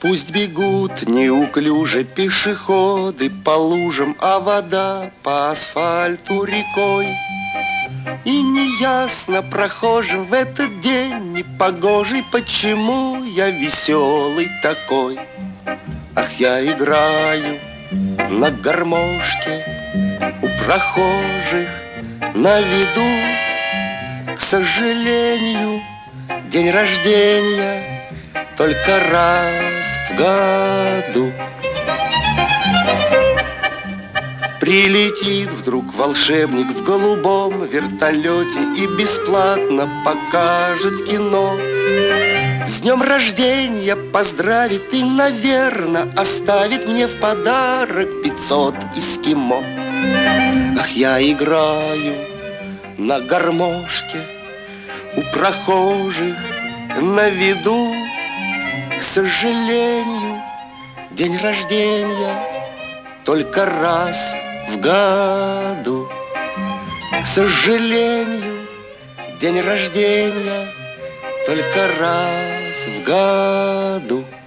Пусть бегут неуклюже пешеходы по лужам, а вода по асфальту рекой. И неясно прохожим в этот день непогожий, почему я веселый такой. Ах, я играю на гармошке у прохожих на виду. К сожалению, день рождения только раз в году. Прилетит вдруг волшебник в голубом вертолете и бесплатно покажет кино. С днем рождения поздравит и, наверно, оставит мне в подарок 500 эскимо. Ах, я играю на гармошке у прохожих на виду. К сожалению, день рождения только раз в году. К сожалению, день рождения только раз в году.